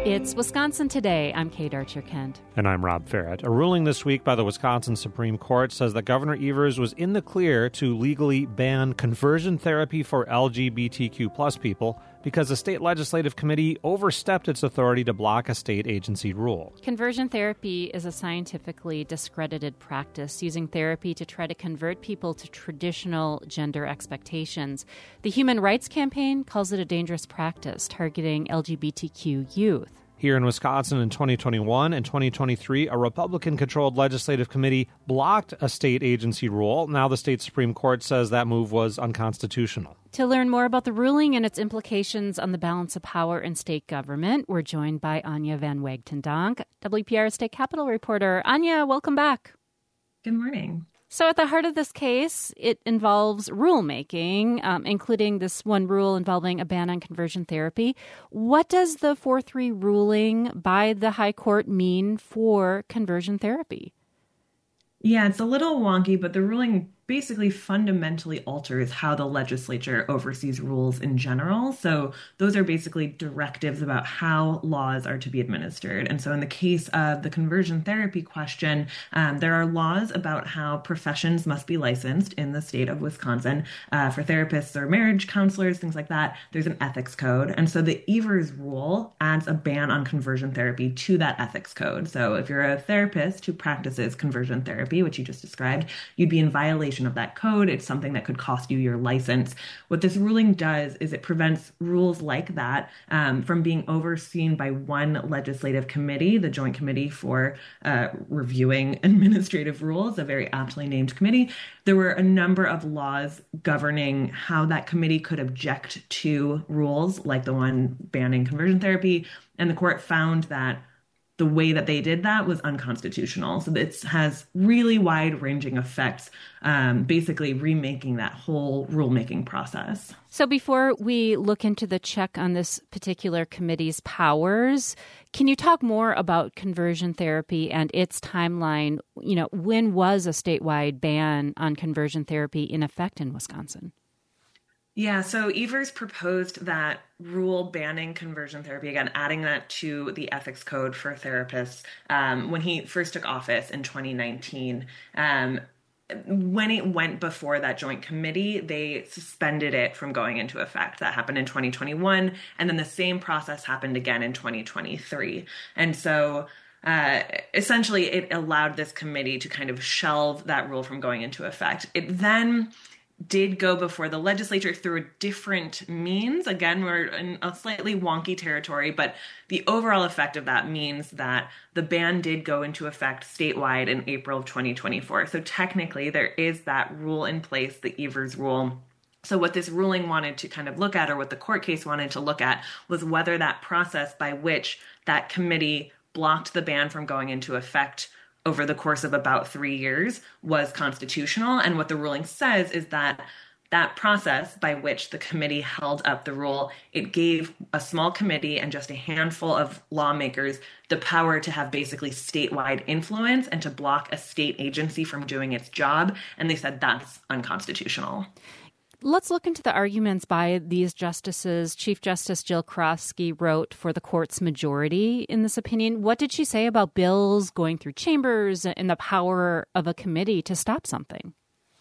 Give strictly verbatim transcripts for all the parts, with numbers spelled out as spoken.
It's Wisconsin Today. I'm Kate Archer-Kent. And I'm Rob Ferret. A ruling this week by the Wisconsin Supreme Court says that Governor Evers was in the clear to legally ban conversion therapy for L G B T Q plus people because the state legislative committee overstepped its authority to block a state agency rule. Conversion therapy is a scientifically discredited practice using therapy to try to convert people to traditional gender expectations. The Human Rights Campaign calls it a dangerous practice targeting L G B T Q youth. Here in Wisconsin in twenty twenty-one and twenty twenty-three, a Republican-controlled legislative committee blocked a state agency rule. Now the state Supreme Court says that move was unconstitutional. To learn more about the ruling and its implications on the balance of power in state government, we're joined by Anya Van Wagten-Donk, W P R State Capitol reporter. Anya, welcome back. Good morning. So at the heart of this case, it involves rulemaking, um, including this one rule involving a ban on conversion therapy. What does the four three ruling by the High Court mean for conversion therapy? Yeah, it's a little wonky, but the ruling basically fundamentally alters how the legislature oversees rules in general. So those are basically directives about how laws are to be administered. And so in the case of the conversion therapy question, um, there are laws about how professions must be licensed in the state of Wisconsin. Uh, for therapists or marriage counselors, things like that, there's an ethics code. And so the Evers rule adds a ban on conversion therapy to that ethics code. So if you're a therapist who practices conversion therapy, which you just described, you'd be in violation of that code. It's something that could cost you your license. What this ruling does is it prevents rules like that um, from being overseen by one legislative committee, the Joint Committee for uh, Reviewing Administrative Rules, a very aptly named committee. There were a number of laws governing how that committee could object to rules like the one banning conversion therapy, and the court found that the way that they did that was unconstitutional. So this has really wide-ranging effects, um, basically remaking that whole rulemaking process. So before we look into the check on this particular committee's powers, can you talk more about conversion therapy and its timeline? You know, when was a statewide ban on conversion therapy in effect in Wisconsin? Yeah, so Evers proposed that rule banning conversion therapy, again, adding that to the ethics code for therapists um, when he first took office in twenty nineteen. Um, when it went before that joint committee, they suspended it from going into effect. That happened in twenty twenty-one, and then the same process happened again in twenty twenty-three. And so Uh, essentially, it allowed this committee to kind of shelve that rule from going into effect. It then did go before the legislature through a different means. Again, we're in a slightly wonky territory, but the overall effect of that means that the ban did go into effect statewide in April of twenty twenty-four. So technically, there is that rule in place, the Evers rule. So what this ruling wanted to kind of look at, or what the court case wanted to look at, was whether that process by which that committee blocked the ban from going into effect over the course of about three years was constitutional. And what the ruling says is that that process by which the committee held up the rule, it gave a small committee and just a handful of lawmakers the power to have basically statewide influence and to block a state agency from doing its job. And they said that's unconstitutional. Let's look into the arguments by these justices. Chief Justice Jill Karofsky wrote for the court's majority in this opinion. What did she say about bills going through chambers and the power of a committee to stop something?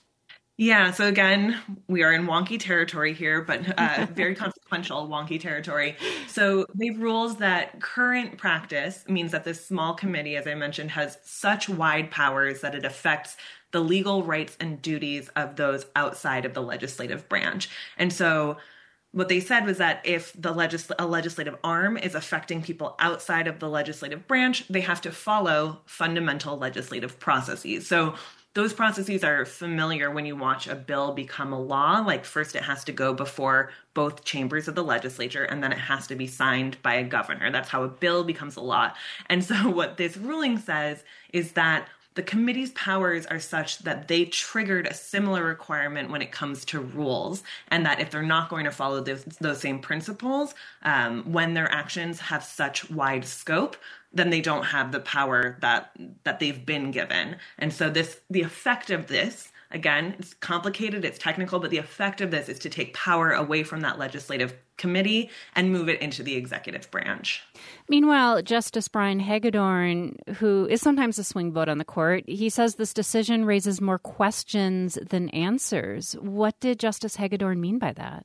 Yeah, so again, we are in wonky territory here, but uh, very consequential wonky territory. So they've ruled that current practice means that this small committee, as I mentioned, has such wide powers that it affects the legal rights and duties of those outside of the legislative branch. And so what they said was that if the legis- a legislative arm is affecting people outside of the legislative branch, they have to follow fundamental legislative processes. So those processes are familiar when you watch a bill become a law. Like first it has to go before both chambers of the legislature, and then it has to be signed by a governor. That's how a bill becomes a law. And so what this ruling says is that the committee's powers are such that they triggered a similar requirement when it comes to rules, and that if they're not going to follow those, those same principles, um, when their actions have such wide scope, then they don't have the power that that they've been given. And so this, the effect of this again, it's complicated, it's technical, but the effect of this is to take power away from that legislative committee and move it into the executive branch. Meanwhile, Justice Brian Hagedorn, who is sometimes a swing vote on the court, he says this decision raises more questions than answers. What did Justice Hagedorn mean by that?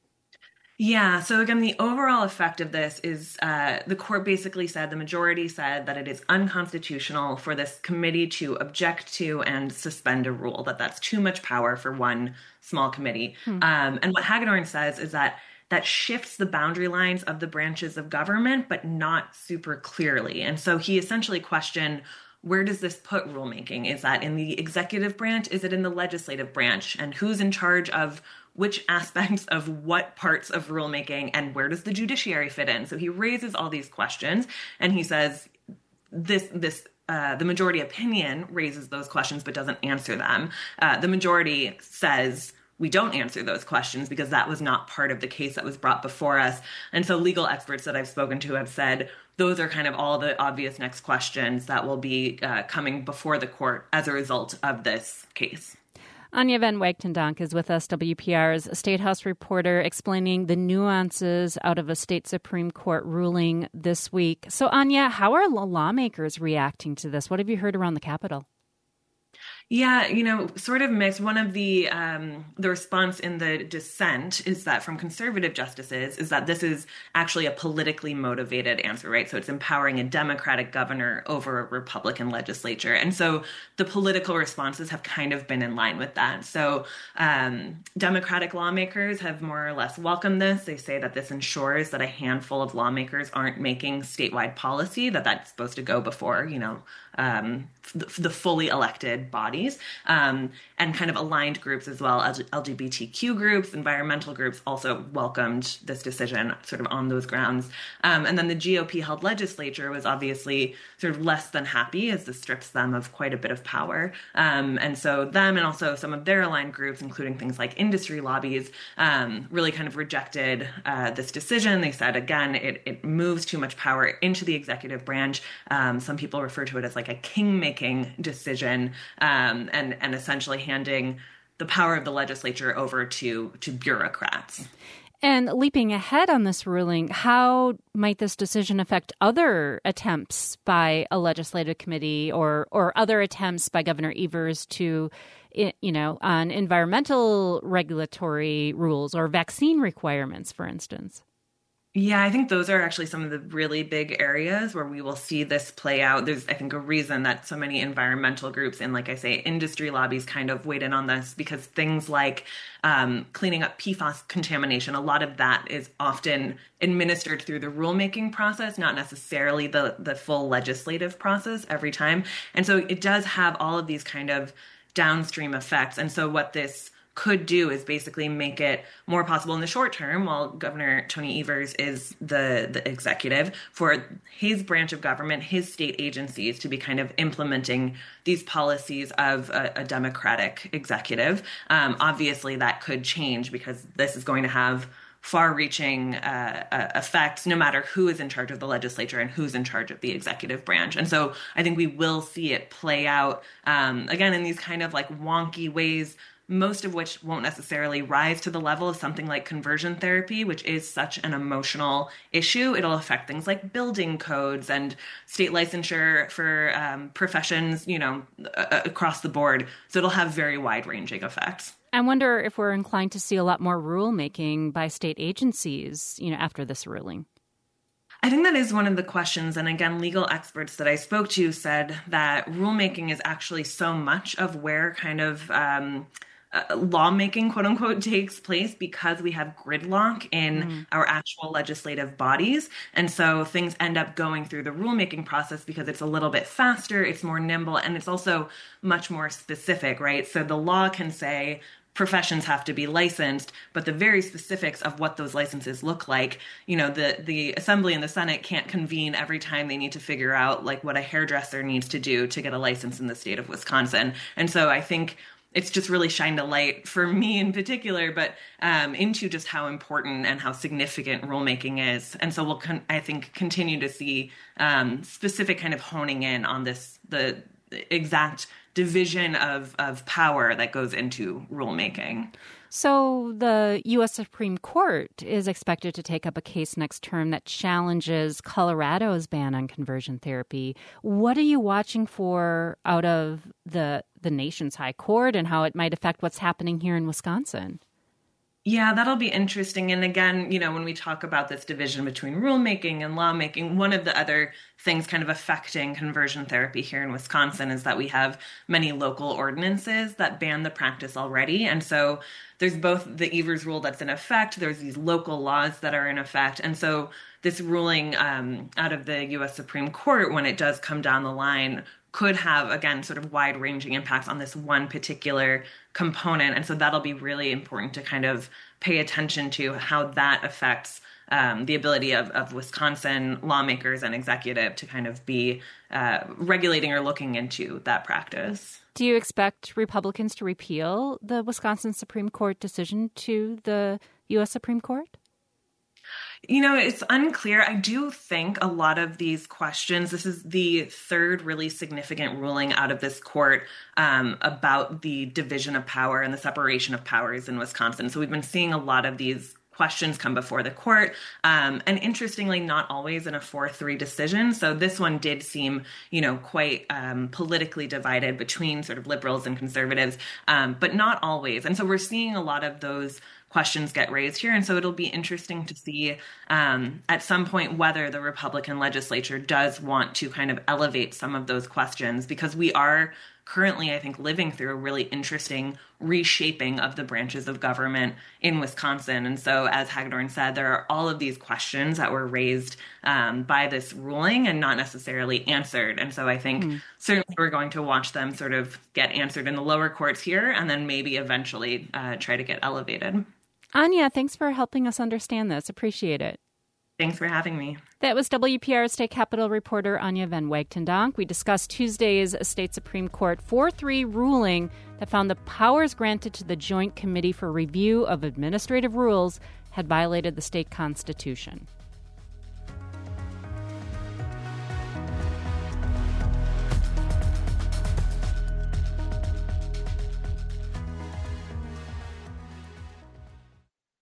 Yeah. So again, the overall effect of this is uh, the court basically said, the majority said that it is unconstitutional for this committee to object to and suspend a rule, that that's too much power for one small committee. Hmm. Um, and what Hagedorn says is that that shifts the boundary lines of the branches of government, but not super clearly. And so he essentially questioned, where does this put rulemaking? Is that in the executive branch? Is it in the legislative branch? And who's in charge of which aspects of what parts of rulemaking, and where does the judiciary fit in? So he raises all these questions, and he says this this uh, the majority opinion raises those questions but doesn't answer them. Uh, the majority says we don't answer those questions because that was not part of the case that was brought before us. And so legal experts that I've spoken to have said those are kind of all the obvious next questions that will be uh, coming before the court as a result of this case. Anya Van Wagtendonk is with us, W P R's State House reporter, explaining the nuances out of a state Supreme Court ruling this week. So, Anya, how are lawmakers reacting to this? What have you heard around the Capitol? Yeah, you know, sort of mixed. One of the um, the response in the dissent is that from conservative justices is that this is actually a politically motivated answer, right? So it's empowering a Democratic governor over a Republican legislature. And so the political responses have kind of been in line with that. So um, Democratic lawmakers have more or less welcomed this. They say that this ensures that a handful of lawmakers aren't making statewide policy, that that's supposed to go before, you know, um, the, the fully elected bodies, um, and kind of aligned groups as well, L G B T Q groups, environmental groups also welcomed this decision sort of on those grounds. Um, and then the G O P-held legislature was obviously sort of less than happy, as this strips them of quite a bit of power. Um, and so them and also some of their aligned groups, including things like industry lobbies, um, really kind of rejected uh, this decision. They said, again, it, it moves too much power into the executive branch. Um, some people refer to it as like a king-making decision, um, and, and essentially handing the power of the legislature over to, to bureaucrats. And leaping ahead on this ruling, how might this decision affect other attempts by a legislative committee or or other attempts by Governor Evers to, you know, on environmental regulatory rules or vaccine requirements, for instance? Yeah, I think those are actually some of the really big areas where we will see this play out. There's, I think, a reason that so many environmental groups and, like I say, industry lobbies kind of weighed in on this, because things like um, cleaning up P FAS contamination, a lot of that is often administered through the rulemaking process, not necessarily the, the full legislative process every time. And so it does have all of these kind of downstream effects. And so what this could do is basically make it more possible in the short term, while Governor Tony Evers is the, the executive, for his branch of government, his state agencies, to be kind of implementing these policies of a, a Democratic executive. Um, obviously, that could change because this is going to have far-reaching uh, uh, effects no matter who is in charge of the legislature and who's in charge of the executive branch. And so I think we will see it play out, um, again, in these kind of like wonky ways, most of which won't necessarily rise to the level of something like conversion therapy, which is such an emotional issue. It'll affect things like building codes and state licensure for um, professions, you know, uh, across the board. So it'll have very wide-ranging effects. I wonder if we're inclined to see a lot more rulemaking by state agencies, you know, after this ruling. I think that is one of the questions. And again, legal experts that I spoke to said that rulemaking is actually so much of where kind of um, uh, lawmaking, quote unquote, takes place, because we have gridlock in mm. our actual legislative bodies. And so things end up going through the rulemaking process because it's a little bit faster, it's more nimble, and it's also much more specific, right? So the law can say professions have to be licensed, but the very specifics of what those licenses look like, you know, the, the Assembly and the Senate can't convene every time they need to figure out like what a hairdresser needs to do to get a license in the state of Wisconsin. And so I think it's just really shined a light for me in particular, but um, into just how important and how significant rulemaking is. And so we'll, con- I think, continue to see um, specific kind of honing in on this, the exact division of, of power that goes into rulemaking. So the U S Supreme Court is expected to take up a case next term that challenges Colorado's ban on conversion therapy. What are you watching for out of the the nation's high court and how it might affect what's happening here in Wisconsin? Yeah, that'll be interesting. And again, you know, when we talk about this division between rulemaking and lawmaking, one of the other things kind of affecting conversion therapy here in Wisconsin is that we have many local ordinances that ban the practice already. And so there's both the Evers rule that's in effect, there's these local laws that are in effect. And so this ruling um, out of the U S Supreme Court, when it does come down the line, could have, again, sort of wide-ranging impacts on this one particular component. And so that'll be really important to kind of pay attention to how that affects um, the ability of, of Wisconsin lawmakers and executive to kind of be uh, regulating or looking into that practice. Do you expect Republicans to repeal the Wisconsin Supreme Court decision to the U S Supreme Court? You know, it's unclear. I do think a lot of these questions, this is the third really significant ruling out of this court um, about the division of power and the separation of powers in Wisconsin. So we've been seeing a lot of these questions come before the court. Um, and interestingly, not always in a four three decision. So this one did seem, you know, quite um, politically divided between sort of liberals and conservatives, um, but not always. And so we're seeing a lot of those questions get raised here. And so it'll be interesting to see um, at some point whether the Republican legislature does want to kind of elevate some of those questions, because we are currently, I think, living through a really interesting reshaping of the branches of government in Wisconsin. And so, as Hagedorn said, there are all of these questions that were raised um, by this ruling and not necessarily answered. And so I think mm. certainly we're going to watch them sort of get answered in the lower courts here and then maybe eventually uh, try to get elevated. Anya, thanks for helping us understand this. Appreciate it. Thanks for having me. That was W P R State Capitol reporter Anya Van Wagtendonk. We discussed Tuesday's State Supreme Court four three ruling that found the powers granted to the Joint Committee for Review of Administrative Rules had violated the state constitution.